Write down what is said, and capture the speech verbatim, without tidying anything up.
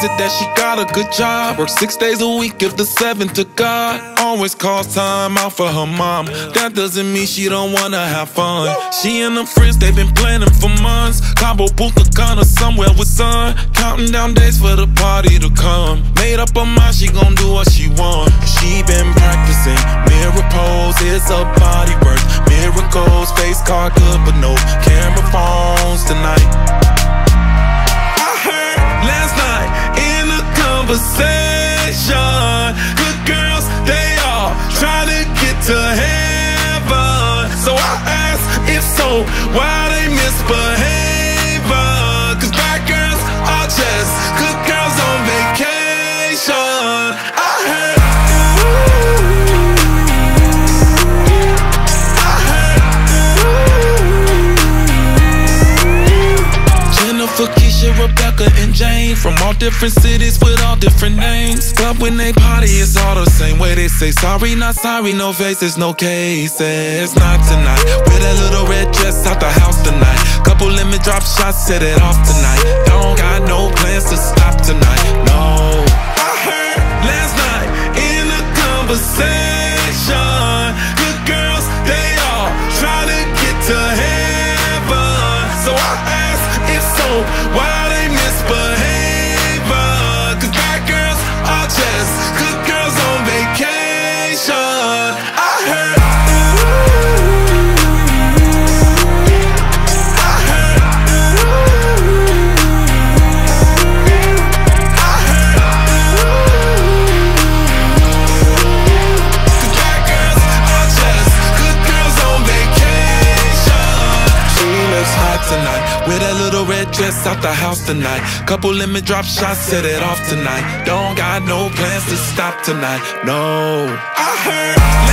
is it that she got a good job? Works six days a week, give the seven to God. Always calls time out for her mom. That doesn't mean she don't wanna have fun. She and her friends, they've been planning for months. Cabo Punta Cana, somewhere with sun. Counting down days for the party to come. Made up her mind, she gon' do what she want. She been practicing mirror pose, it's a body work. Miracles, face card good, but no camera phones tonight. I heard last night in a conversation, good girls, they all try to get to heaven. So I asked, if so, why they misbehave? Cause bad girls are just good girls on vacation. I heard Keisha, Rebecca, and Jane, from all different cities with all different names. But when they party, it's all the same way. They say sorry, not sorry, no faces, no cases. Not tonight, with a little red dress out the house tonight. Couple limit drop shots, set it off tonight. Don't got no plans to stop tonight, no. I heard last night in a conversation, good girls, they all try to get to heaven. So I asked, if so, why they misbehave? Cause bad girls are just good girls on vacation. I heard I heard I heard Cause bad girls are just good girls on vacation. She looks hot tonight, with a little red dress out the house tonight. Couple limit drop shots, set it off tonight. Don't got no plans to stop tonight, no. I heard